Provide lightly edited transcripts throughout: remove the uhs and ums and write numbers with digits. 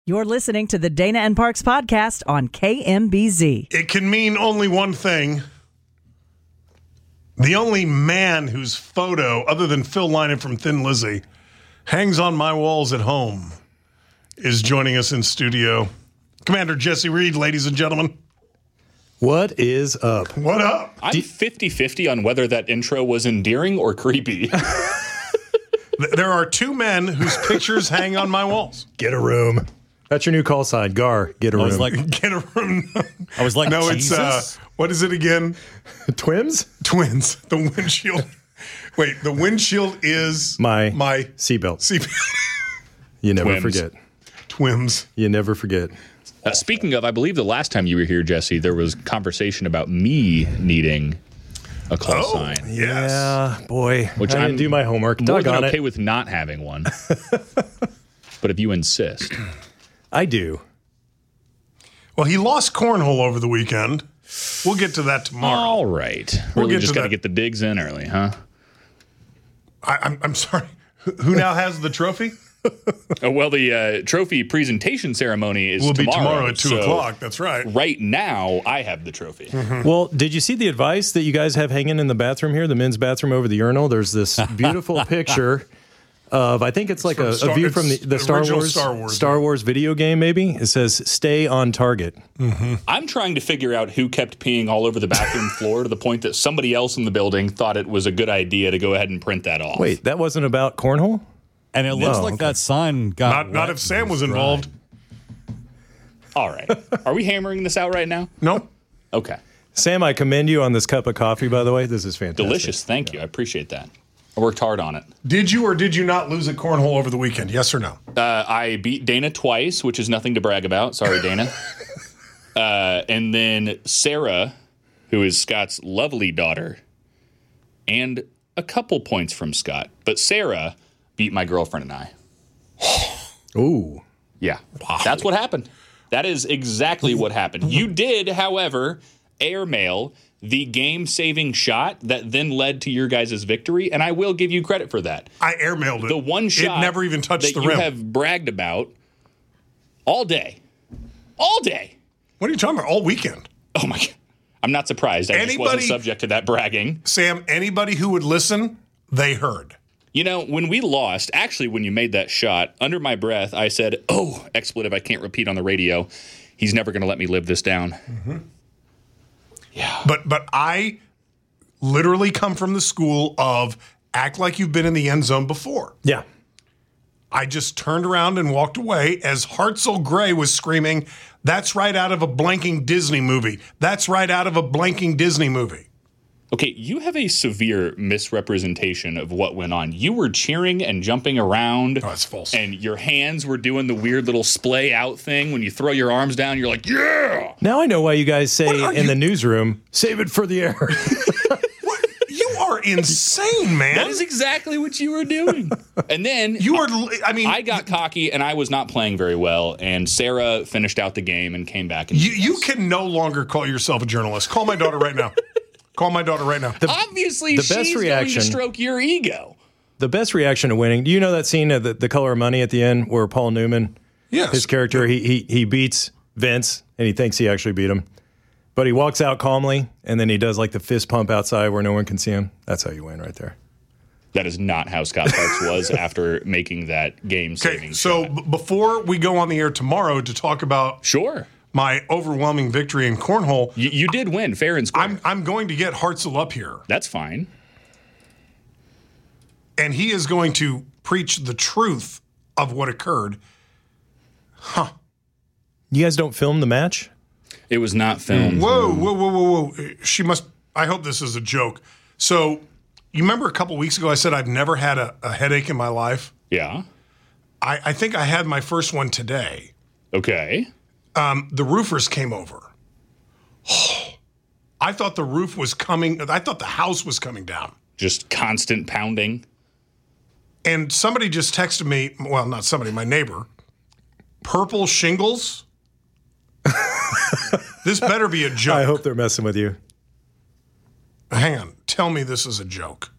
You're listening to the Dana and Parks podcast on KMBZ. It can mean only one thing. The only man whose photo, other than Phil Lynott from Thin Lizzy, hangs on my walls at home is joining us in studio. Commander Jesse Reed, ladies and gentlemen. What is up? What up? I'm 50-50 on whether that intro was endearing or creepy. There are two men whose pictures hang on my walls. Get a room. That's your new call sign. Gar, get a room. Get a room. I was like, no, Jesus? It's, what is it again? Twins? Twins. The windshield. Wait, the windshield is my seatbelt. You never Twims. forget. Twims. You never forget. Speaking of, I believe the last time you were here, Jesse, there was conversation about me needing a call sign. Yes. Yeah, boy. Which I didn't do my homework. More Doug than on okay it. with not having one. But if you insist. I do. Well, he lost cornhole over the weekend. We'll get to that tomorrow. All right. We'll Really get just to got to that. get the digs in early, huh? I'm sorry. Who now has the trophy? Well, the trophy presentation ceremony is Will be tomorrow. tomorrow at 2 so o'clock. That's right. Right now, I have the trophy. Well, did you see the advice that you guys have hanging in the bathroom here, the men's bathroom over the urinal? There's this beautiful picture of, I think it's like a view from the Star Wars video game, maybe. It says, stay on target. Mm-hmm. I'm trying to figure out who kept peeing all over the bathroom floor to the point that somebody else in the building thought it was a good idea to go ahead and print that off. Wait, that wasn't about cornhole? And it looks No, like okay. that sign got Not if Sam was involved. All right. Are we hammering this out right now? No. Okay. Sam, I commend you on this cup of coffee, by the way. This is fantastic. Delicious. Thank you. I appreciate that. I worked hard on it. Did you or did you not lose at cornhole over the weekend? Yes or no? I beat Dana twice, which is nothing to brag about. Sorry, Dana. And then Sarah, who is Scott's lovely daughter, and a couple points from Scott. But Sarah beat my girlfriend and I. Ooh. Yeah. Wow. That's what happened. That is exactly what happened. You did, however, airmail the game-saving shot that then led to your guys' victory, and I will give you credit for that. I airmailed it. The one shot It never even touched that the you rim. have bragged about all day. All day. What are you talking about? All weekend. Oh, my God. I'm not surprised. I just wasn't subject to that bragging. Sam, anybody who would listen, they heard. You know, when we lost, actually, when you made that shot, under my breath, I said, oh, expletive I can't repeat on the radio. He's never going to let me live this down. Mm-hmm. Yeah. But I literally come from the school of act like you've been in the end zone before. Yeah. I just turned around and walked away as Hartzell Gray was screaming, that's right out of a blanking Disney movie. That's right out of a blanking Disney movie. Okay, you have a severe misrepresentation of what went on. You were cheering and jumping around. Oh, that's false. And your hands were doing the weird little splay out thing. When you throw your arms down, you're like, yeah! Now I know why you guys say What are in you- the newsroom, save it for the air. What? You are insane, man. That is exactly what you were doing. And then I got cocky and I was not playing very well. And Sarah finished out the game and came back. And you can no longer call yourself a journalist. Call my daughter right now. Call my daughter right now. Obviously, the best she's going reaction- to stroke your ego. The best reaction to winning. Do you know that scene of the Color of Money at the end where Paul Newman, Yes. his character, he beats Vince and he thinks he actually beat him. But he walks out calmly and then he does like the fist pump outside where no one can see him. That's how you win right there. That is not how Scott Parks was after making that game-saving Okay, so shot. before we go on the air tomorrow to talk about Sure. my overwhelming victory in cornhole, You did win, fair and square. I'm going to get Hartzell up here, That's fine. and he is going to preach the truth of what occurred. You guys don't film the match? It was not filmed. Whoa. She must, I hope this is a joke. So, you remember a couple weeks ago I said I've never had a headache in my life? Yeah. I think I had my first one today. Okay. The roofers came over. I thought the roof was coming, I thought the house was coming down. Just constant pounding. And somebody just texted me, well, not somebody, my neighbor, purple shingles? This better be a joke. I hope they're messing with you. Hang on. Tell me this is a joke.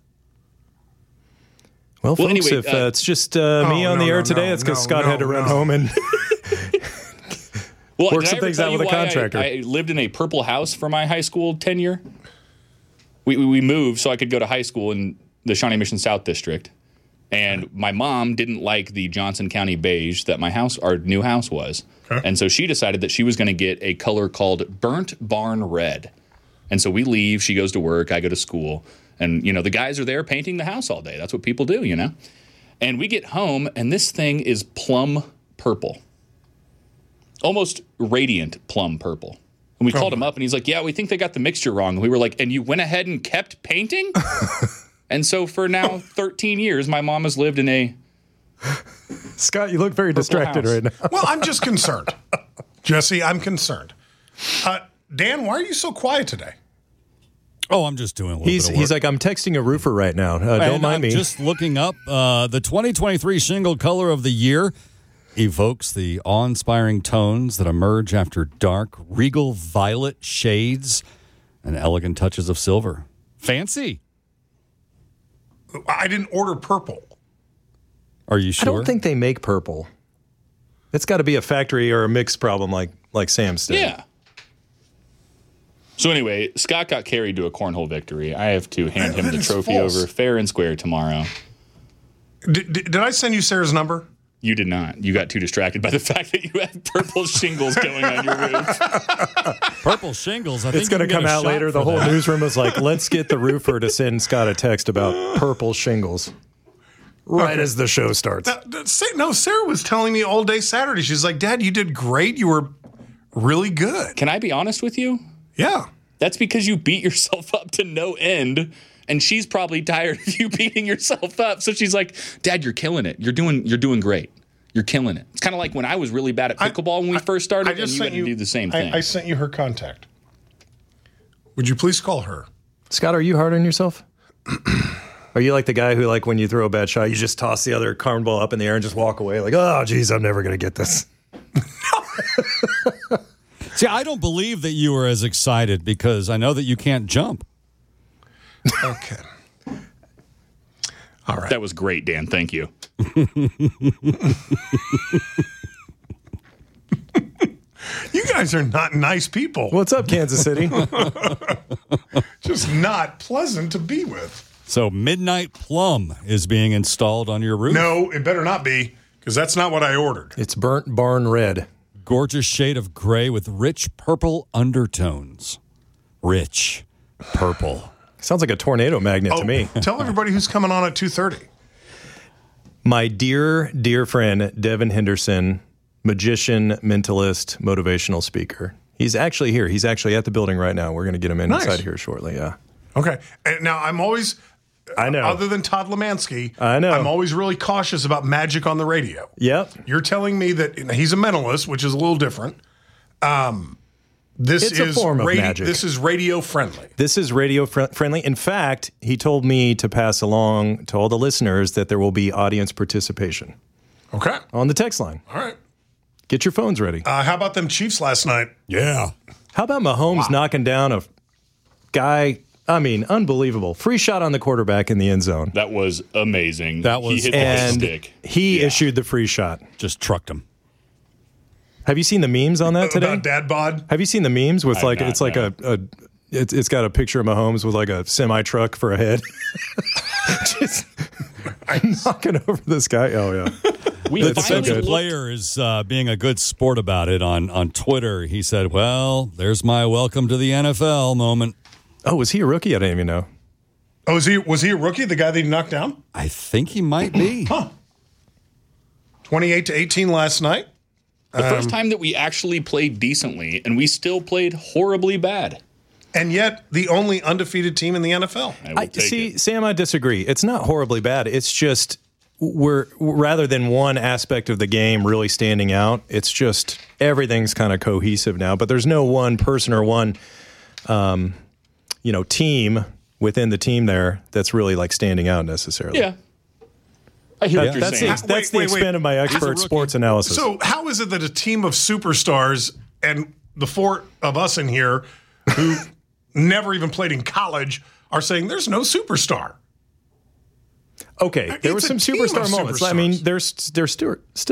Well, folks, anyway, if it's just me on the air today, it's because Scott had to run home and Well, work some things out with a contractor. I lived in a purple house for my high school tenure. We moved so I could go to high school in the Shawnee Mission South District. And my mom didn't like the Johnson County beige that our new house was. Okay. And so she decided that she was going to get a color called burnt barn red. And so we leave, she goes to work, I go to school. And, the guys are there painting the house all day. That's what people do, And we get home, and this thing is plum purple. Almost radiant plum purple. And we called him up, and he's like, yeah, we think they got the mixture wrong. And we were like, and you went ahead and kept painting? And so for now 13 years, my mom has lived in a... Scott, you look very distracted right now. Well, I'm just concerned. Jesse, I'm concerned. Dan, why are you so quiet today? Oh, I'm just doing a little bit of work. He's like, I'm texting a roofer right now. Don't mind me. I'm just looking up the 2023 shingle color of the year. Evokes the awe-inspiring tones that emerge after dark, regal violet shades and elegant touches of silver. Fancy. I didn't order purple. Are you sure? I don't think they make purple. It's got to be a factory or a mix problem like Sam's did. Yeah. So anyway, Scott got carried to a cornhole victory. I have to hand him the trophy over fair and square tomorrow. Did I send you Sarah's number? You did not. You got too distracted by the fact that you had purple shingles going on your roof. Purple shingles. I think it's going to come out later. The whole newsroom was like, let's get the roofer to send Scott a text about purple shingles. Right as the show starts. No, Sarah was telling me all day Saturday. She's like, Dad, you did great. You were really good. Can I be honest with you? Yeah. That's because you beat yourself up to no end. And she's probably tired of you beating yourself up. So she's like, Dad, you're killing it. You're doing great. You're killing it. It's kind of like when I was really bad at pickleball when we first started, and you had to do the same thing. I sent you her contact. Would you please call her? Scott, are you hard on yourself? Are you like the guy who, like, when you throw a bad shot, you just toss the other card ball up in the air and just walk away? Like, oh, geez, I'm never going to get this. See, I don't believe that you were as excited because I know that you can't jump. Okay. All right. That was great, Dan. Thank you. You guys are not nice people. What's up, Kansas City? Just not pleasant to be with. So Midnight Plum is being installed on your roof? No, it better not be, because that's not what I ordered. It's burnt barn red. Gorgeous shade of gray with rich purple undertones. Rich purple. Sounds like a tornado magnet to me. Tell everybody who's coming on at 2:30. My dear, dear friend, Devin Henderson, magician, mentalist, motivational speaker. He's actually here. He's actually at the building right now. We're going to get him inside here shortly. Yeah. Okay. And now I'm always, I know. Other than Todd Lemansky, I know. I'm always really cautious about magic on the radio. Yep. You're telling me that he's a mentalist, which is a little different. This is a form of magic. This is radio friendly. This is radio friendly. In fact, he told me to pass along to all the listeners that there will be audience participation. Okay. On the text line. All right. Get your phones ready. How about them Chiefs last night? Yeah. How about Mahomes knocking down a guy? I mean, unbelievable. Free shot on the quarterback in the end zone. That was amazing. That was, he hit the stick. He issued the free shot. Just trucked him. Have you seen the memes on that today? About dad bod? Have you seen the memes with it's got a picture of Mahomes with like a semi truck for a head, just knocking over this guy. Oh yeah, the defensive player is being a good sport about it on Twitter. He said, "Well, there's my welcome to the NFL moment." Oh, was he a rookie? I didn't even know. Oh, was he a rookie? The guy that he knocked down? I think he might be. 28-18 last night. The first time that we actually played decently, and we still played horribly bad. And yet, the only undefeated team in the NFL. Sam, I disagree. It's not horribly bad. It's just we're rather than one aspect of the game really standing out, it's just everything's kind of cohesive now. But there's no one person or one, team within the team there that's really like standing out necessarily. Yeah. I hear what you're saying. That's the extent of my expert sports analysis. So how is it that a team of superstars and the four of us in here who never even played in college are saying there's no superstar? Okay, there were some superstar moments. I mean, there's still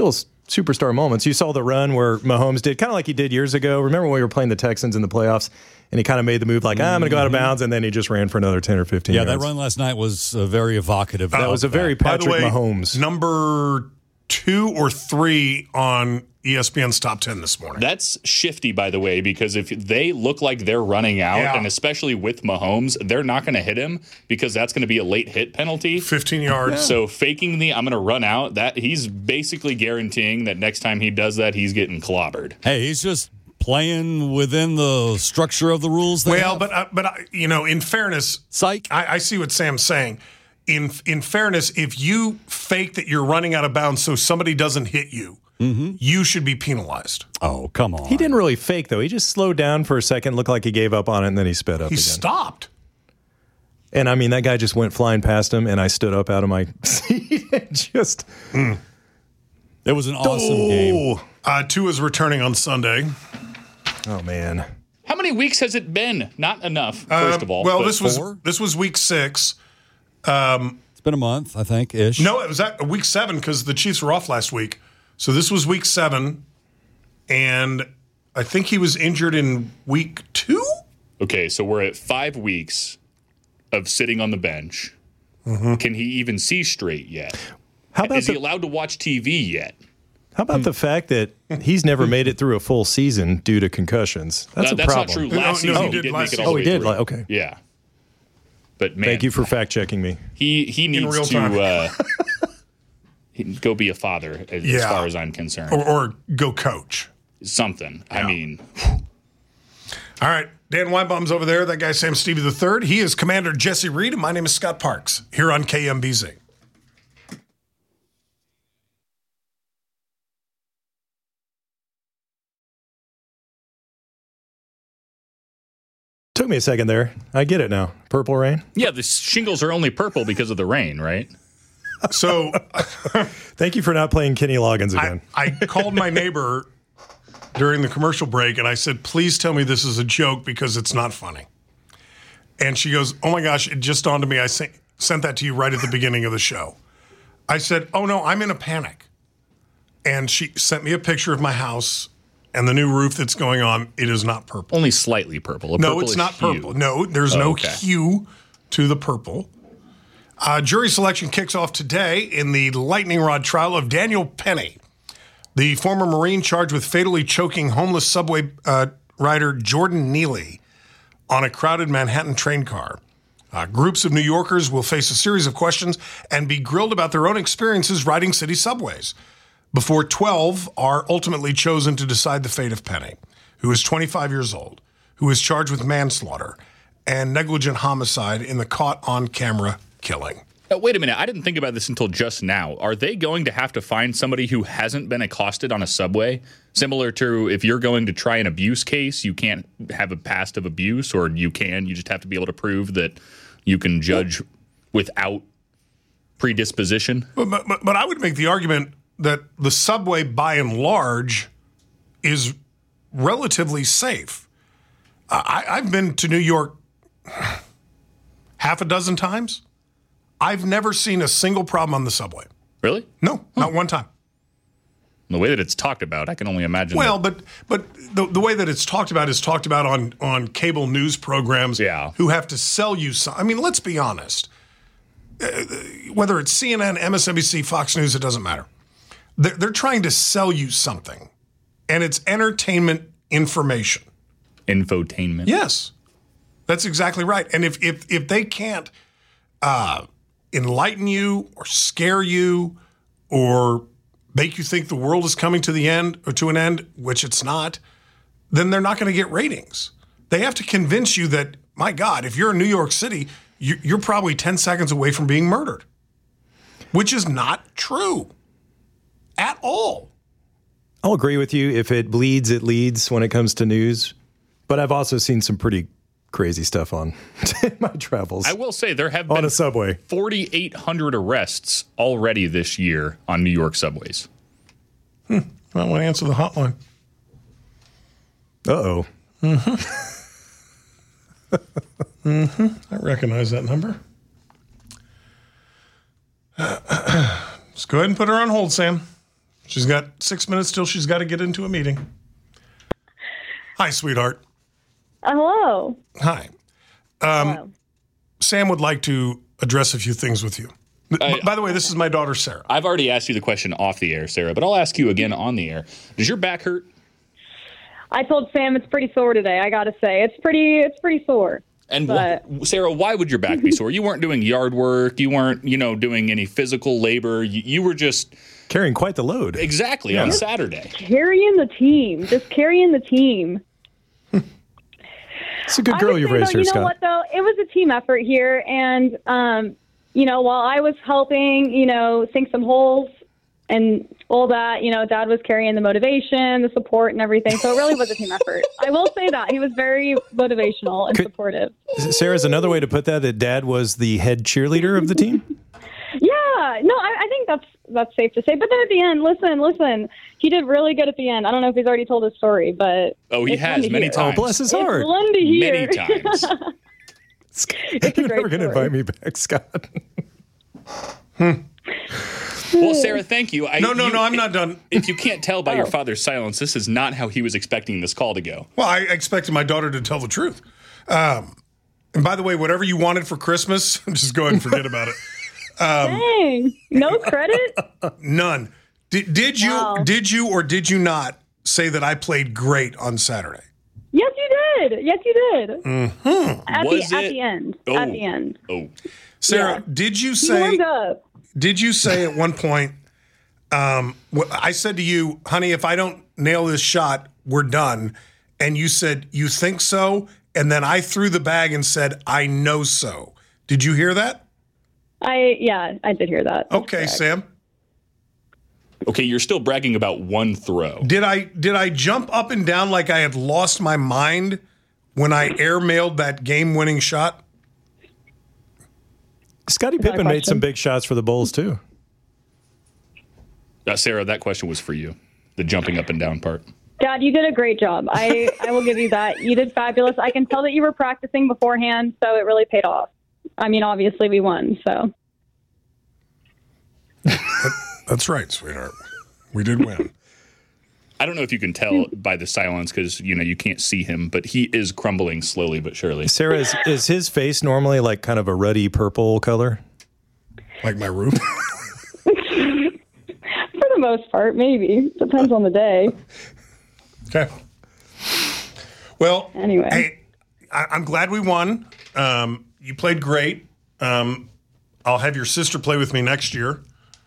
superstar moments. You saw the run where Mahomes did, kind of like he did years ago. Remember when we were playing the Texans in the playoffs, and he kind of made the move like, I'm going to go out of bounds, and then he just ran for another 10 or 15 yards. Yeah, that run last night was very evocative. That was a very Patrick By the way, Mahomes. Number 2 or 3 on ESPN's top 10 this morning. That's shifty, by the way, because if they look like they're running out, and especially with Mahomes, they're not going to hit him because that's going to be a late hit penalty. 15 yards. Yeah. So faking I'm going to run out, that he's basically guaranteeing that next time he does that, he's getting clobbered. Hey, he's just playing within the structure of the rules. But in fairness, psych. I see what Sam's saying. In fairness, if you fake that you're running out of bounds so somebody doesn't hit you, you should be penalized. Oh, come on. He didn't really fake, though. He just slowed down for a second, looked like he gave up on it, and then he sped up again. He stopped. And, I mean, that guy just went flying past him, and I stood up out of my seat and just... It was an awesome game. Tua's returning on Sunday. Oh, man. How many weeks has it been? Not enough, first of all. Well, this was week 6. It's been a month, I think, ish. No, it was week 7 because the Chiefs were off last week. So this was week 7, and I think he was injured in week 2? Okay, so we're at 5 weeks of sitting on the bench. Can he even see straight yet? Is he allowed to watch TV yet? How about the fact that he's never made it through a full season due to concussions? That's a problem. That's not true. Last season he did make it all the way through. Okay. Yeah. But man, thank you for fact checking me. He needs to go be a father as far as I'm concerned, or go coach something. Yeah. I mean, all right. Dan Weinbaum's over there. That guy Sam Stevie III. He is Commander Jesse Reed, and my name is Scott Parks here on KMBZ. Took me a second there. I get it now. Purple rain? Yeah, the shingles are only purple because of the rain, right? So, thank you for not playing Kenny Loggins again. I called my neighbor during the commercial break, and I said, please tell me this is a joke because it's not funny. And she goes, oh my gosh, it just dawned on me. I sent that to you right at the beginning of the show. I said, oh no, I'm in a panic. And she sent me a picture of my house and the new roof that's going on. It is not purple. Only slightly purple. No, it's not hue. purple. No, there's no hue to the purple. Jury selection kicks off today in the lightning rod trial of Daniel Penny, the former Marine charged with fatally choking homeless subway rider Jordan Neely on a crowded Manhattan train car. Groups of New Yorkers will face a series of questions and be grilled about their own experiences riding city subways before 12 are ultimately chosen to decide the fate of Penny, who is 25 years old, who is charged with manslaughter and negligent homicide in the caught-on-camera killing. Wait a minute. I didn't think about this until just now. Are they going to have to find somebody who hasn't been accosted on a subway? Similar to if you're going to try an abuse case, you can't have a past of abuse, or you can. You just have to be able to prove that you can judge without predisposition. But I would make the argument that the subway, by and large, is relatively safe. I've been to New York half a dozen times. I've never seen a single problem on the subway. Really? No, not one time. The way that it's talked about, I can only imagine. Well, but the way that it's talked about is talked about on cable news programs who have to sell you something. I mean, let's be honest. Whether it's CNN, MSNBC, Fox News, it doesn't matter. They're trying to sell you something, and it's entertainment information. Infotainment. Yes, that's exactly right. And if they can't enlighten you or scare you or make you think the world is coming to the end or to an end, which it's not, then they're not going to get ratings. They have to convince you that, my God, if you're in New York City, you're probably 10 seconds away from being murdered, which is not true at all. I'll agree with you. If it bleeds, it leads when it comes to news. But I've also seen some pretty crazy stuff on my travels. I will say there have been on a subway 4,800 arrests already this year on New York subways. I want to answer the hotline. Uh-oh. I recognize that number. Let's go ahead and put her on hold, Sam. She's got 6 minutes till she's got to get into a meeting. Hi, sweetheart. Hello. Hi. Hello. Sam would like to address a few things with you. By the way, this is my daughter, Sarah. I've already asked you the question off the air, Sarah, but I'll ask you again on the air. Does your back hurt? I told Sam it's pretty sore today. I got to say, it's pretty sore. And Sarah, why would your back be sore? You weren't doing yard work. You weren't, doing any physical labor. You were just carrying quite the load. Exactly, on Saturday. Carrying the team. Just carrying the team. It's a good girl you've raised here, Scott. You know what, though? It was a team effort here. And, while I was helping, sink some holes and all that, Dad was carrying the motivation, the support, and everything. So it really was a team effort. I will say that. He was very motivational and supportive. Sarah's another way to put that Dad was the head cheerleader of the team? Yeah. No, I think that's safe to say. But then at the end, listen, he did really good at the end. I don't know if he's already told his story, but he has many times. Oh, bless his heart. It's fun to hear. Many times. You're never going to invite me back, Scott. Well, Sarah, thank you. No, I'm not done. If you can't tell by your father's silence, this is not how he was expecting this call to go. Well, I expected my daughter to tell the truth. And by the way, whatever you wanted for Christmas, just go ahead and forget about it. Dang, no credit? None. Did you or did you not say that I played great on Saturday? Yes, you did. Mm-hmm. At the end. At the end. Oh, Sarah, did you say? Did you say at one point? I said to you, honey, if I don't nail this shot, we're done. And you said, you think so? And then I threw the bag and said, I know so. Did you hear that? I did hear that. Okay, Sam. Okay, you're still bragging about one throw. Did I jump up and down like I had lost my mind when I airmailed that game-winning shot? Scottie Pippen made some big shots for the Bulls, too. Sarah, that question was for you, the jumping up and down part. Dad, you did a great job. I will give you that. You did fabulous. I can tell that you were practicing beforehand, so it really paid off. I mean, obviously we won, so. That's right, sweetheart. We did win. I don't know if you can tell by the silence because, you can't see him, but he is crumbling slowly but surely. Sarah, is his face normally like kind of a ruddy purple color? Like my roof? For the most part, maybe. Depends on the day. Okay. Well, anyway. Hey, I'm glad we won. You played great. I'll have your sister play with me next year.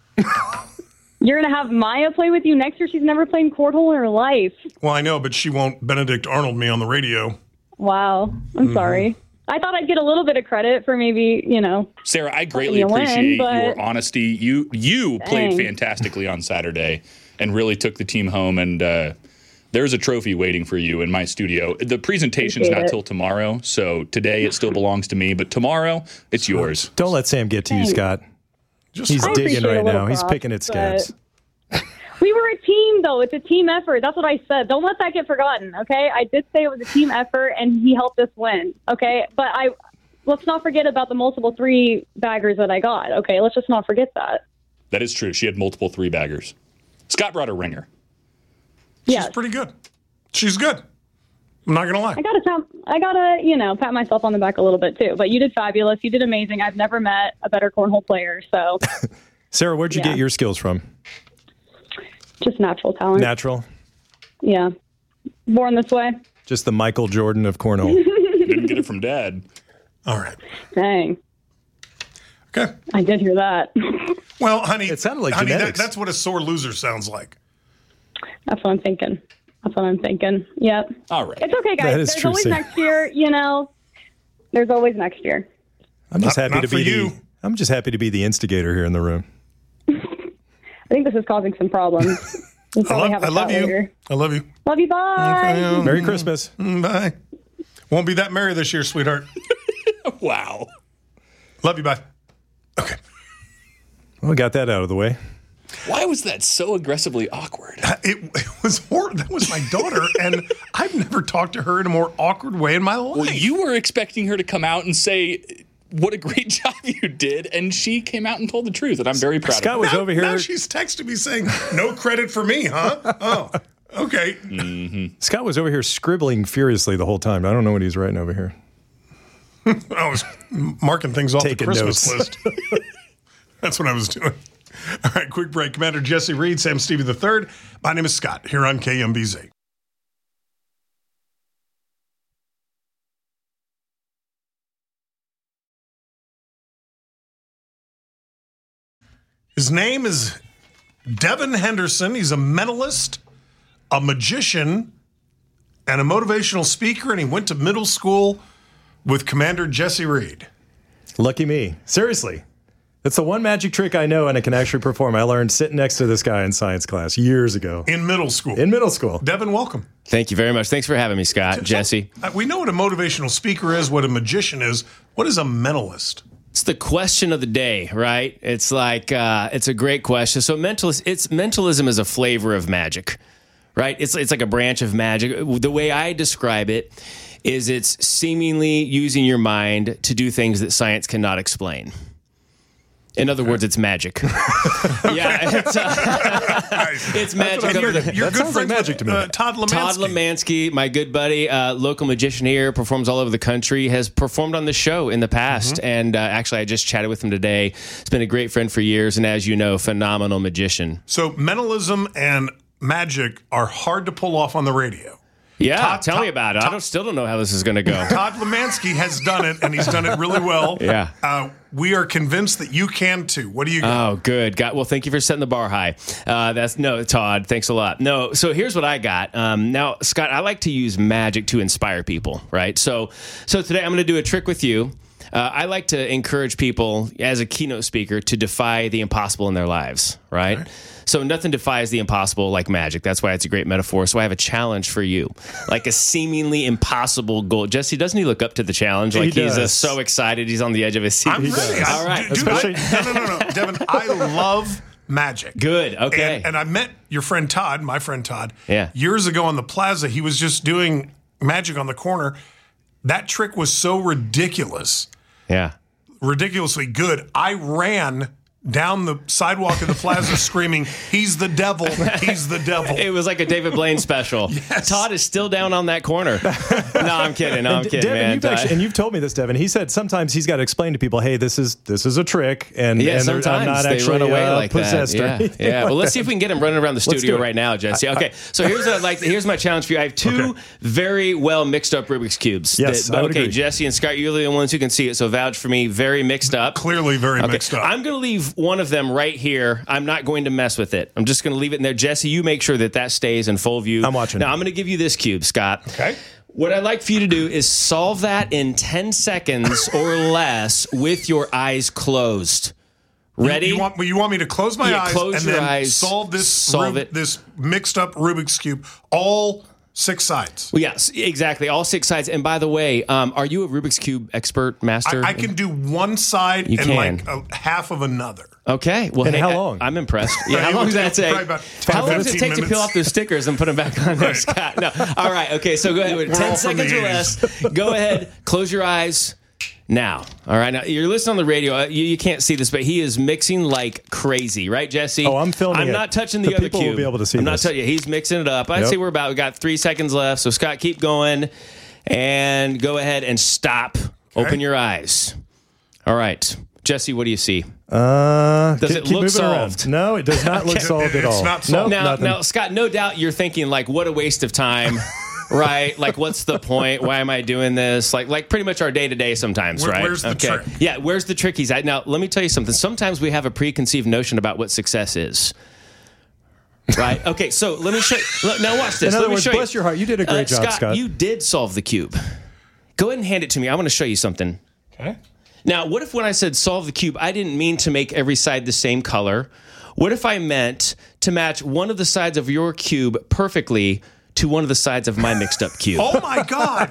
You're going to have Maya play with you next year? She's never played cornhole in her life. Well, I know, but she won't Benedict Arnold me on the radio. Wow. I'm sorry. I thought I'd get a little bit of credit for maybe, Sarah, I greatly appreciate your honesty. You played fantastically on Saturday and really took the team home, and there's a trophy waiting for you in my studio. The presentation's not till tomorrow, so today it still belongs to me, but tomorrow it's yours. Don't let Sam get to you, Scott. He's digging right now. He's picking at scabs. We were a team, though. It's a team effort. That's what I said. Don't let that get forgotten, okay? I did say it was a team effort, and he helped us win, okay? But let's not forget about the multiple three-baggers that I got, okay? Let's just not forget that. That is true. She had multiple three-baggers. Scott brought a ringer. Yes. She's pretty good. She's good. I'm not going to lie. I gotta, pat myself on the back a little bit, too. But you did fabulous. You did amazing. I've never met a better cornhole player, so. Sarah, where'd you get your skills from? Just natural talent. Natural? Yeah. Born this way. Just the Michael Jordan of cornhole. Didn't get it from Dad. All right. Dang. Okay. I did hear that. Well, honey. It sounded like genetics. That's what a sore loser sounds like. That's what I'm thinking. Yep. All right. It's okay, guys. There's true, always next year, There's always next year. I'm just happy to be the instigator here in the room. I think this is causing some problems. I love you. Later. I love you. Love you. Bye. Okay, Merry Christmas. Bye. Won't be that merry this year, sweetheart. Wow. Love you. Bye. Okay. Well, we got that out of the way. Why was that so aggressively awkward? It was horrible. That was my daughter, and I've never talked to her in a more awkward way in my life. Well, you were expecting her to come out and say what a great job you did. And she came out and told the truth, and I'm very proud of her. Scott was over here. Now she's texting me saying, no credit for me, huh? Oh, okay. Mm-hmm. Scott was over here scribbling furiously the whole time. I don't know what he's writing over here. I was marking things off Taking the Christmas notes. list. That's what I was doing. All right, quick break. Commander Jesse Reed, Sam Stevie III. My name is Scott, here on KMBZ. His name is Devin Henderson. He's a mentalist, a magician, and a motivational speaker, and he went to middle school with Commander Jesse Reed. Lucky me. Seriously. That's the one magic trick I know and I can actually perform. I learned sitting next to this guy in science class years ago. In middle school. Devin, welcome. Thank you very much. Thanks for having me, Scott. Jesse. We know what a motivational speaker is, what a magician is. What is a mentalist? It's the question of the day, right? It's like, it's a great question. So mentalism is a flavor of magic, right? It's like a branch of magic. The way I describe it is it's seemingly using your mind to do things that science cannot explain. In other words, it's magic. Yeah, it's magic. You're that good sounds like friends magic to me. Todd Lemansky. Todd Lemansky, my good buddy, local magician here, performs all over the country, has performed on the show in the past. Mm-hmm. And actually, I just chatted with him today. He's been a great friend for years. And as you know, phenomenal magician. So mentalism and magic are hard to pull off on the radio. Yeah, tell me about it. I still don't know how this is going to go. Todd Lemansky has done it, and he's done it really well. Yeah. We are convinced that you can, too. What do you got? Oh, good. Well, thank you for setting the bar high. Todd, thanks a lot. No, so here's what I got. Now, Scott, I like to use magic to inspire people, right? So today I'm going to do a trick with you. I like to encourage people, as a keynote speaker, to defy the impossible in their lives, right? Okay. So nothing defies the impossible like magic. That's why it's a great metaphor. So I have a challenge for you, like a seemingly impossible goal. Jesse, doesn't he look up to the challenge? Like he's so excited. He's on the edge of his seat. I'm ready. All right. No. Devin, I love magic. Good. Okay. And I met your friend Todd, my friend Todd, yeah, years ago on the plaza. He was just doing magic on the corner. That trick was so ridiculous. Yeah. Ridiculously good. I ran down the sidewalk of the plaza screaming, he's the devil, he's the devil. It was like a David Blaine special. Yes. Todd is still down on that corner. No, I'm kidding. I'm kidding, Devin, man. And you've told me this, Devin. He said sometimes he's got to explain to people, hey, this is a trick. And sometimes I'm not they actually run away like possessed that. Yeah. Well, let's see if we can get him running around the studio right now, Jesse. Okay, so here's my challenge for you. I have two very well mixed up Rubik's Cubes. Yes, I would agree. Jesse and Scott, you're the ones who can see it, so vouch for me. Very mixed up. Clearly very mixed up. I'm going to leave one of them right here. I'm not going to mess with it. I'm just going to leave it in there. Jesse, you make sure that stays in full view. I'm watching. Now, I'm going to give you this cube, Scott. Okay. What I'd like for you to do is solve that in 10 seconds or less with your eyes closed. Ready? You want me to close my eyes close and your then eyes, solve this mixed up Rubik's Cube, all 6 sides? Well, yes, exactly. All 6 sides. And by the way, are you a Rubik's Cube expert, master? I can do one side like half of another. Okay. Well, and how long? I'm impressed. Yeah, how long does that take? How long does it take to peel off those stickers and put them back on there, Scott? No. All right. Okay. So go ahead. 10 seconds or less. Go ahead. Close your eyes. Now, all right. Now you're listening on the radio. You can't see this, but he is mixing like crazy, right, Jesse? Oh, I'm filming it. I'm not touching the other people cube. Will be able to see I'm not touching it. He's mixing it up. I'd say we got 3 seconds left. So Scott, keep going, and go ahead and stop. Okay. Open your eyes. All right, Jesse, what do you see? Does it look solved? Around. No, it does not look solved at all. It's not solved. Now, Scott, no doubt you're thinking like, what a waste of time. Right, like what's the point? Why am I doing this? Like pretty much our day to day sometimes, right? Where's the trick? Yeah, where's the trick? He's at. Now, let me tell you something. Sometimes we have a preconceived notion about what success is. Right. Okay. So let me show you. Now watch this. In other words, bless your heart. You did a great job, Scott. You did solve the cube. Go ahead and hand it to me. I want to show you something. Okay. Now, what if when I said solve the cube, I didn't mean to make every side the same color? What if I meant to match one of the sides of your cube perfectly to one of the sides of my mixed up cube? Oh my God!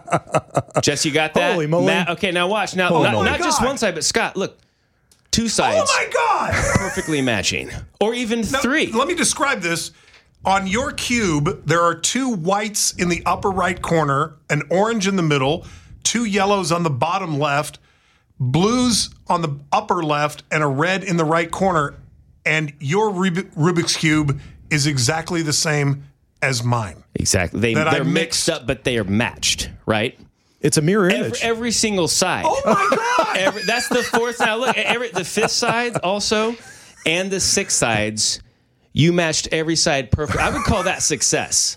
Jess, you got that? Holy moly. Okay, now watch. Now, not just one side, but Scott, look. 2 sides. Oh my God! Perfectly matching. Or even 3. Let me describe this. On your cube, there are 2 whites in the upper right corner, an orange in the middle, 2 yellows on the bottom left, blues on the upper left and a red in the right corner, and your Rubik's Cube is exactly the same as mine. Exactly. They're mixed up, but they are matched, right? It's a mirror image. Every single side. Oh, my God. That's the fourth. Now, look, the fifth side also and the sixth sides, you matched every side perfect. I would call that success.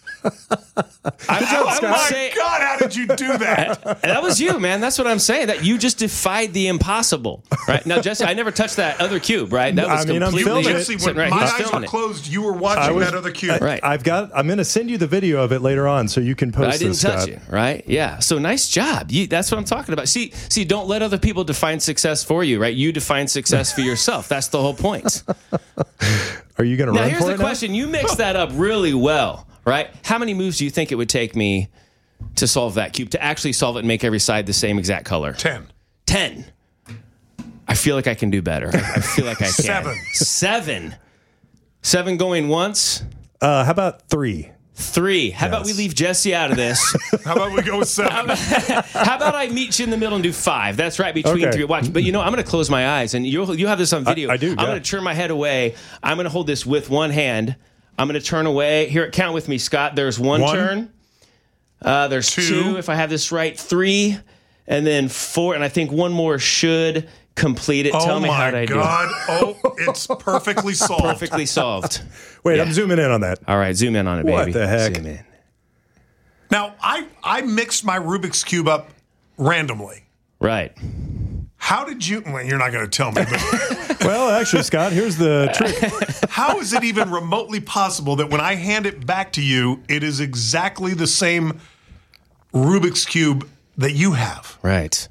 God, how did you do that? That was you, man. That's what I'm saying. That you just defied the impossible, right? Now, Jesse, I never touched that other cube, right? That was completely. Jesse, when my eyes were closed, you were watching that other cube. Right. I'm going to send you the video of it later on, so you can post. But I didn't touch Scott. it, right? Yeah. So nice job. That's what I'm talking about. See, don't let other people define success for you, right? You define success for yourself. That's the whole point. Are you going to run for it? Now, here's the question. You mixed that up really well. Right? How many moves do you think it would take me to solve that cube, to actually solve it and make every side the same exact color? 10. 10. I feel like I can do better. I feel like I can. 7. 7 going once. How about 3? 3. How about we leave Jesse out of this? How about we go with 7? How about I meet you in the middle and do 5? That's right, between 3. Watch. But I'm going to close my eyes, and you have this on video. I do. I'm going to turn my head away. I'm going to hold this with one hand. I'm going to turn away. Here, count with me, Scott. There's one turn. There's 2, if I have this right. 3, and then 4, and I think one more should complete it. Tell me how I do. Oh, my God. Oh, it's perfectly solved. Perfectly solved. Wait, I'm zooming in on that. All right, zoom in on it, baby. What the heck? Zoom in. Now, I mixed my Rubik's Cube up randomly. Right. How did you... Well, you're not going to tell me, but... Well, actually, Scott, here's the trick. How is it even remotely possible that when I hand it back to you, it is exactly the same Rubik's Cube that you have? Right.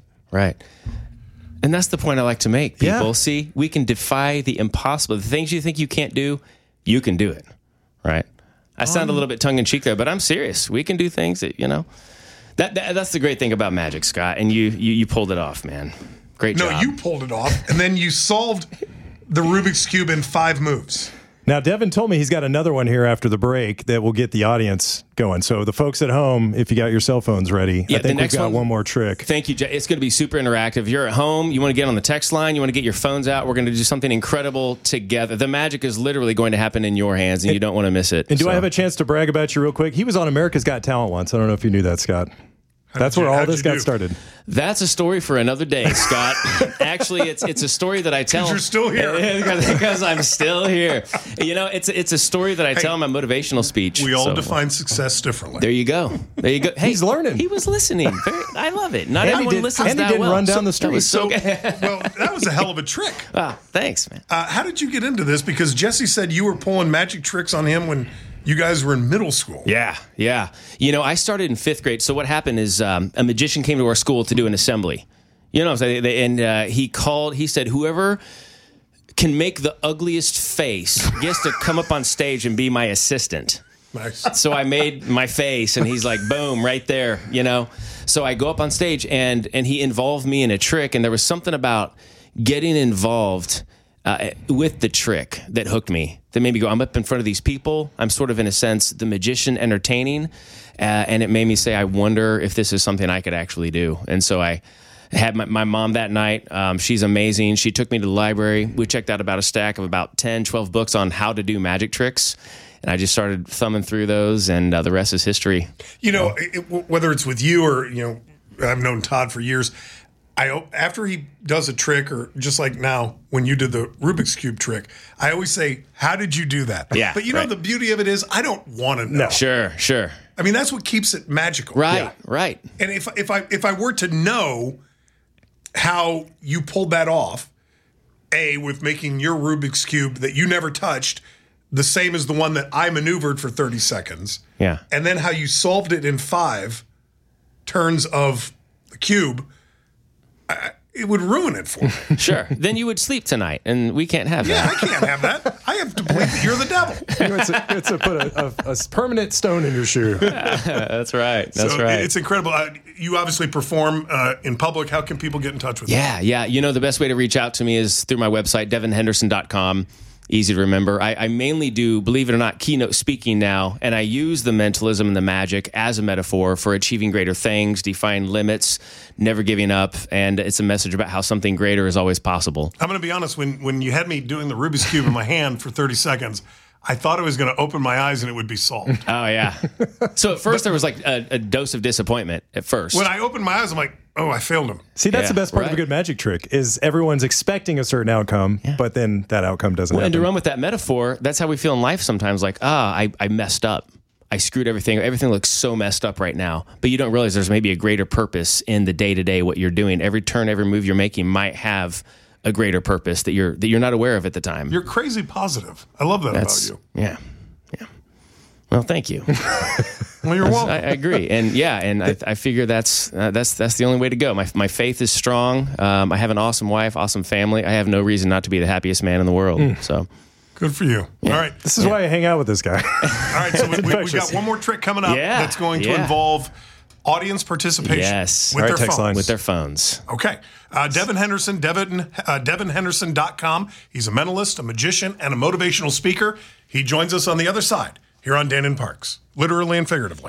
And that's the point I like to make, people. Yeah. See, we can defy the impossible. The things you think you can't do, you can do it, right? I sound a little bit tongue-in-cheek there, but I'm serious. We can do things that, that's the great thing about magic, Scott, and you pulled it off, man. Great job. No, you pulled it off, and then you solved the Rubik's Cube in 5 moves. Now, Devin told me he's got another one here after the break that will get the audience going. So the folks at home, if you got your cell phones ready, I think we've got one more trick. Thank you, Jay. It's going to be super interactive. If you're at home, you want to get on the text line, you want to get your phones out, we're going to do something incredible together. The magic is literally going to happen in your hands, and you don't want to miss it. And do I have a chance to brag about you real quick? He was on America's Got Talent once. I don't know if you knew that, Scott. That's where all this got started. That's a story for another day, Scott. Actually, it's a story that I tell. You're still here. Because I'm still here. It's a story that I tell in my motivational speech. We all define success differently. There you go. Hey, he's learning. He was listening. I love it. Not everyone listens and that he didn't well. run down the street. Well, that was a hell of a trick. Thanks, man. How did you get into this? Because Jesse said you were pulling magic tricks on him when you guys were in middle school. Yeah. I started in 5th grade. So what happened is a magician came to our school to do an assembly. You know what I'm saying? And he said, whoever can make the ugliest face gets to come up on stage and be my assistant. Nice. So I made my face, and he's like, boom, right there, So I go up on stage, and he involved me in a trick, and there was something about getting involved with the trick that hooked me, that made me go, I'm up in front of these people. I'm sort of, in a sense, the magician entertaining. And it made me say, I wonder if this is something I could actually do. And so I had my mom that night. She's amazing. She took me to the library. We checked out about a stack of about 10, 12 books on how to do magic tricks. And I just started thumbing through those, and the rest is history. Whether it's with you or, I've known Todd for years. After he does a trick, or just like now when you did the Rubik's Cube trick, I always say, how did you do that? Yeah, but the beauty of it is I don't want to know. No. Sure. I mean, that's what keeps it magical. Right. And if I were to know how you pulled that off, with making your Rubik's Cube that you never touched the same as the one that I maneuvered for 30 seconds. Yeah. And then how you solved it in 5 turns of the cube, it would ruin it for me. Sure. Then you would sleep tonight, and we can't have that. Yeah, I can't have that. I have to believe that you're the devil. It's to put a permanent stone in your shoe. That's right. That's right. It's incredible. You obviously perform in public. How can people get in touch with you? Yeah. The best way to reach out to me is through my website, devinhenderson.com. easy to remember. I mainly do, believe it or not, keynote speaking now, and I use the mentalism and the magic as a metaphor for achieving greater things, defying limits, never giving up, and it's a message about how something greater is always possible. I'm going to be honest, when you had me doing the Rubik's Cube in my hand for 30 seconds, I thought I was going to open my eyes and it would be solved. Oh, yeah. So at first there was like a dose of disappointment at first. When I opened my eyes, I'm like, oh, I failed him. See, that's the best part of a good magic trick is everyone's expecting a certain outcome, but then that outcome doesn't happen. And to run with that metaphor, that's how we feel in life sometimes. Like, I messed up. I screwed everything. Everything looks so messed up right now. But you don't realize there's maybe a greater purpose in the day-to-day, what you're doing. Every turn, every move you're making might have a greater purpose that you're not aware of at the time. You're crazy positive. I love that about you. Yeah. Well, thank you. Well, you're welcome. I agree, and I figure that's the only way to go. My faith is strong. I have an awesome wife, awesome family. I have no reason not to be the happiest man in the world. So, good for you. Yeah. All right, this is why I hang out with this guy. All right, so we got one more trick coming up that's going to involve audience participation. Yes, with their phones. With their phones. Okay. Devin Henderson, DevinHenderson.com. He's a mentalist, a magician, and a motivational speaker. He joins us on the other side here on Dan and Parks, literally and figuratively.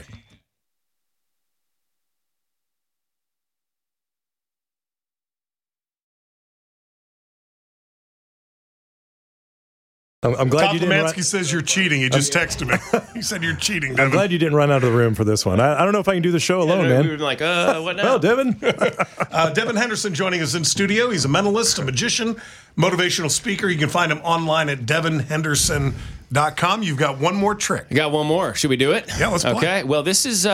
I'm glad you didn't. Tomansky says you're cheating. He just texted me. He said you're cheating, Devin. I'm glad you didn't run out of the room for this one. I don't know if I can do the show alone, man. We were like, what now? Well, Devin. Devin Henderson joining us in studio. He's a mentalist, a magician, motivational speaker. You can find him online at DevinHenderson.com. You've got one more trick. I got one more. Should we do it? Yeah, let's play. Okay. Well, this is,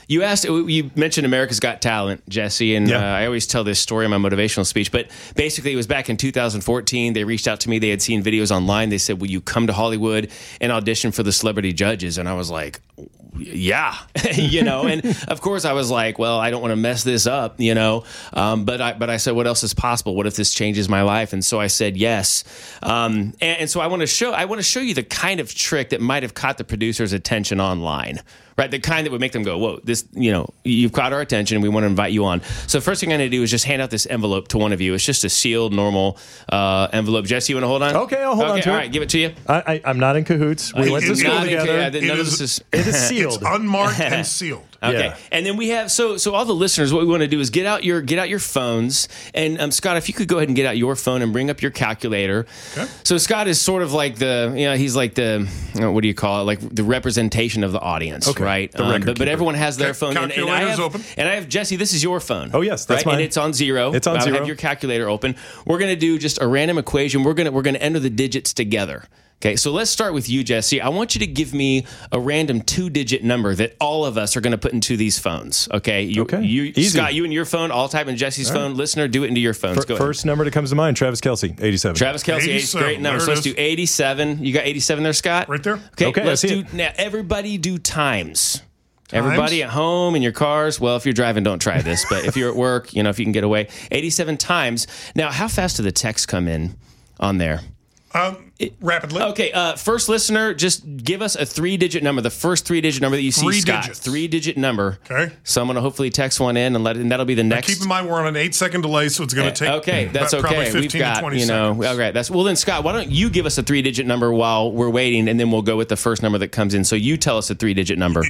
you mentioned America's Got Talent, Jesse, and I always tell this story in my motivational speech, but basically it was back in 2014. They reached out to me. They had seen videos online. They said, will you come to Hollywood and audition for the celebrity judges? And I was like, yeah, and of course I was like, well, I don't want to mess this up, but I said, what else is possible? What if this changes my life? And so I said, yes. And so I want to show you the kind of trick that might have caught the producer's attention online, right? The kind that would make them go, whoa, this, you've caught our attention. We want to invite you on. So first thing I'm going to do is just hand out this envelope to one of you. It's just a sealed, normal envelope. Jesse, you want to hold on? Okay, I'll hold on to it. All right, give it to you. I'm not in cahoots. We went to school together. None of this is it is sealed. It's unmarked and sealed. Okay, Yeah. And then we have so all the listeners. What we want to do is get out your phones, and Scott, if you could go ahead and get out your phone and bring up your calculator. Okay. So Scott is sort of like he's like the what do you call it? Like the representation of the audience, right? But everyone has their phone. Calculator's open. And I have Jesse. This is your phone. Oh yes, that's mine. And it's on zero. It's on zero. I have your calculator open. We're gonna do just a random equation. We're gonna enter the digits together. Okay, so let's start with you, Jesse. I want you to give me a random 2-digit number that all of us are going to put into these phones. Okay, Easy. Scott, you and your phone, all type in Jesse's phone. Listener, do it into your phones. Go ahead. First number that comes to mind, Travis Kelce, 87. Travis Kelce, 87. Great number. So let's do 87. You got 87 there, Scott? Right there. Okay, let's do now. Everybody do times. Everybody at home in your cars. Well, if you're driving, don't try this. But if you're at work, if you can get away, 87 times. Now, how fast do the texts come in on there? Rapidly. Okay, first listener, just give us a 3-digit number. The first 3-digit number that you see, Scott. 3-digit number. Okay. So I'm going to hopefully text one in and that'll be the next. Now keep in mind we're on an 8-second delay, so it's going to take. Okay, that's probably okay. 15 We've got to 20 seconds. Okay, well then, Scott, why don't you give us a 3-digit number while we're waiting, and then we'll go with the first number that comes in. So you tell us a 3-digit number.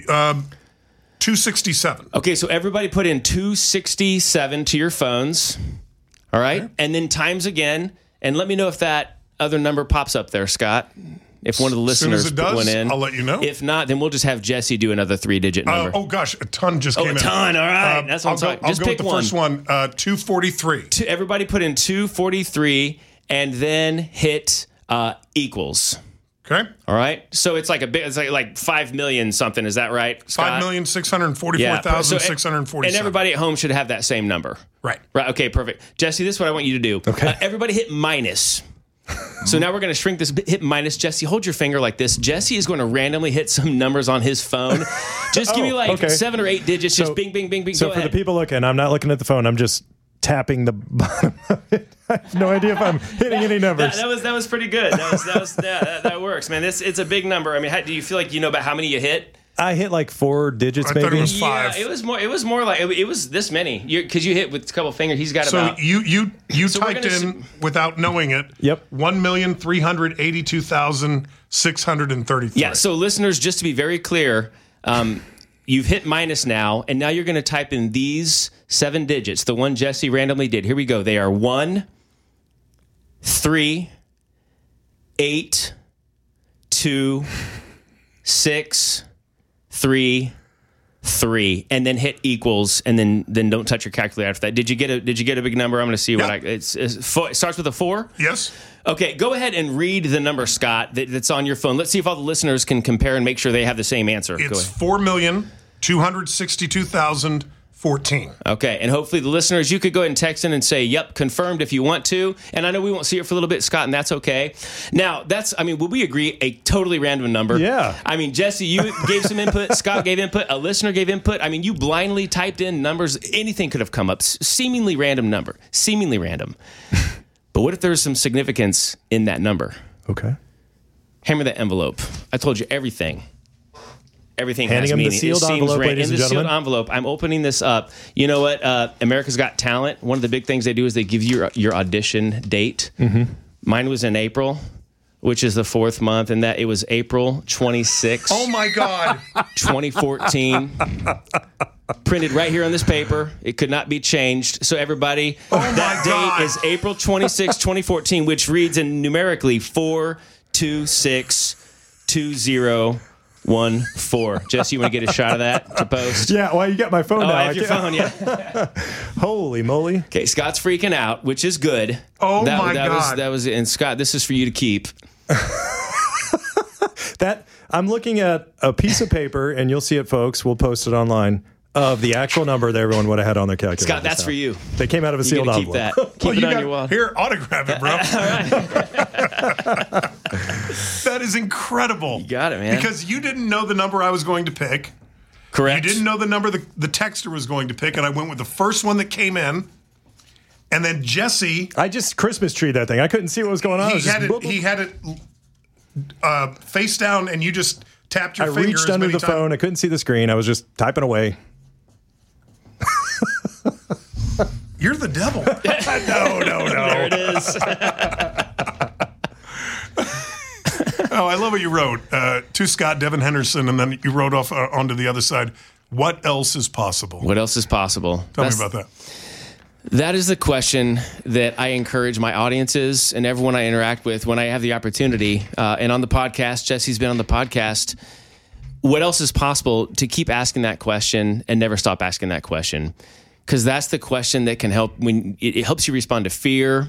267. Okay, so everybody put in 267 to your phones. All right, and then times again, and let me know if that other number pops up there, Scott. If one of the listeners put one in, I'll let you know. If not, then we'll just have Jesse do another 3-digit number. Oh gosh, a ton just came in. A ton. All right, that's what I'm talking. Just pick one. I'll go with the first one. 243. Everybody put in 243, and then hit equals. Okay. All right. So it's like it's like 5 million something. Is that right, Scott? 5,644,647. And everybody at home should have that same number. Right. Right. Okay. Perfect. Jesse, this is what I want you to do. Okay. Everybody hit minus. So now we're going to shrink this, hit minus. Jesse, hold your finger like this. Jesse is going to randomly hit some numbers on his phone. Just give me 7 or 8 digits. Just bing, bing, bing, bing. So Go for ahead. the people looking, I'm not looking at the phone. I'm just tapping the bottom of it. I have no idea if I'm hitting any numbers. That was pretty good. That works, man. It's a big number. I mean, do you feel like you know about how many you hit? I hit like 4 digits, I maybe. thought it was 5. Yeah, it was more like it was this many because you hit with a couple fingers. He's got So about. you So we're typed gonna in without knowing it. Yep. 1,382,633. Yeah. So listeners, just to be very clear, you've hit minus now, and now you're going to type in these 7 digits. The one Jesse randomly did. Here we go. They are 1, 3, 8, 2, 6, 3, 3, and then hit equals, and then don't touch your calculator after that. Did you get a big number? I'm going to see what it starts with a 4. Yes. Okay, go ahead and read the number, Scott, that's on your phone. Let's see if all the listeners can compare and make sure they have the same answer. Go It's ahead. 4,262,014. Okay, and hopefully the listeners, you could go ahead and text in and say, yep, confirmed if you want to. And I know we won't see it for a little bit, Scott, and that's okay. Now, would we agree, a totally random number? Yeah. I mean, Jesse, you gave some input. Scott gave input. A listener gave input. I mean, you blindly typed in numbers. Anything could have come up. Seemingly random number. Seemingly random. But what if there's some significance in that number? Okay. Hammer that envelope. I told you everything. Everything Handing has him the meaning. sealed It seems envelope, right. ladies In and the sealed gentlemen. envelope, I'm opening this up. You know what? America's Got Talent. One of the big things they do is they give you your audition date. Mm-hmm. Mine was in April, which is the 4th month, and that it was April 26th, Oh my God. 2014. Printed right here on this paper. It could not be changed. So everybody, that God. date is April 26, 2014, which reads in numerically 4262014. Jesse, you want to get a shot of that to post? Yeah, well, you got my phone Oh, now. I have your can't- phone, yeah. Holy moly. Okay, Scott's freaking out, which is good. Oh, my God. That was, and Scott, this is for you to keep. I'm looking at a piece of paper, and you'll see it, folks. We'll post it online, of the actual number that everyone would have had on their calculator. Scott, that's for you. They came out of a You sealed gotta keep envelope. that. Keep it you on got- your wall. Here, autograph it, bro. That is incredible. You got it, man. Because you didn't know the number I was going to pick. Correct. You didn't know the number the texter was going to pick, and I went with the first one that came in. And then Jesse, I just Christmas tree that thing. I couldn't see what was going on. he had it face down, and you just tapped your I finger reached as under many the times. phone. I couldn't see the screen. I was just typing away. You're the devil. No. There it is. Oh, I love what you wrote. To Scott, Devin Henderson, and then you wrote off onto the other side. What else is possible? What else is possible? Tell me about that. That is the question that I encourage my audiences and everyone I interact with when I have the opportunity. And on the podcast, Jesse's been on the podcast. What else is possible? To keep asking that question and never stop asking that question. Because that's the question that can help when it helps you respond to fear,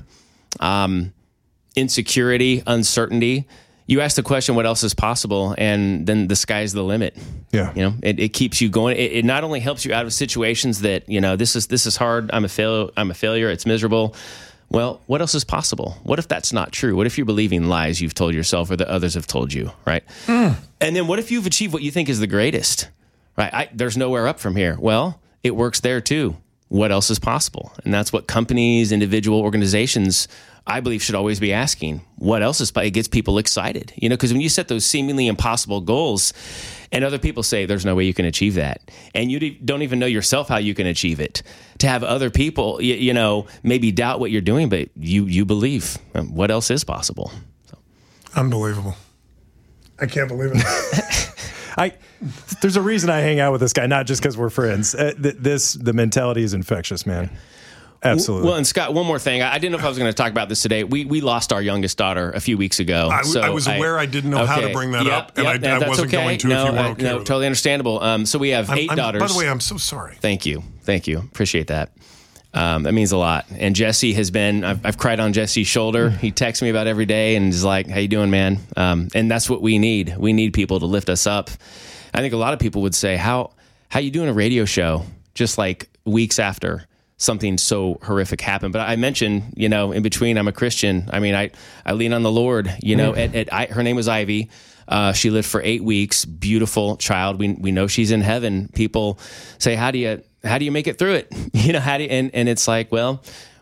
insecurity, uncertainty. You ask the question, what else is possible? And then the sky's the limit. Yeah. You know, it keeps you going. It not only helps you out of situations that, you know, this is hard. I'm a failure. It's miserable. Well, what else is possible? What if that's not true? What if you're believing lies you've told yourself or that others have told you, right? And then what if you've achieved what you think is the greatest, right? There's nowhere up from here. Well, it works there too. What else is possible? And that's what companies, individual organizations, I believe, should always be asking. What else is possible? It gets people excited, you know, because when you set those seemingly impossible goals and other people say there's no way you can achieve that, and you don't even know yourself how you can achieve it, to have other people, you know, maybe doubt what you're doing, but you believe. What else is possible? Unbelievable. I can't believe it. There's a reason I hang out with this guy, not just because we're friends. The mentality is infectious, man. Absolutely. Well, and Scott, one more thing. I didn't know if I was going to talk about this today. We lost our youngest daughter a few weeks ago. I was aware I didn't know how to bring that up, and I wasn't going to if you were okay with it. Totally understandable. So we have 8 daughters. By the way, I'm so sorry. Thank you. Appreciate that. That means a lot. And Jesse has been, I've cried on Jesse's shoulder. He texts me about every day and is like, how you doing, man? And that's what we need. We need people to lift us up. I think a lot of people would say, how you doing a radio show just like weeks after something so horrific happened? But I mentioned, you know, in between, I'm a Christian. I mean, I lean on the Lord, you know, her name was Ivy. She lived for 8 weeks, beautiful child. We know she's in heaven. People say, how do you make it through it? You know, and it's like, well,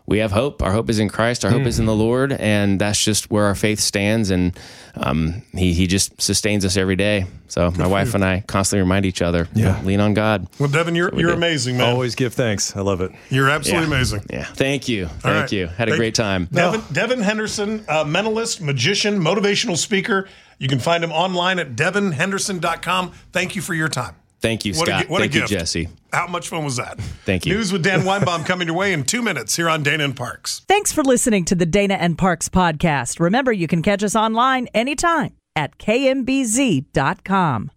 we have hope. Our hope is in Christ. Our hope is in the Lord, and that's just where our faith stands. And he just sustains us every day. So my wife and I constantly remind each other, lean on God. Well, Devin, you're amazing, man. Always give thanks. I love it. You're absolutely amazing. Yeah. Thank you. Thank you. Had a great time. Devin Henderson, mentalist, magician, motivational speaker. You can find him online at devinhenderson.com. Thank you for your time. Thank you, Scott. Thank you, Jesse. How much fun was that? Thank you. News with Dan Weinbaum coming your way in 2 minutes here on Dana and Parks. Thanks for listening to the Dana and Parks podcast. Remember, you can catch us online anytime at kmbz.com.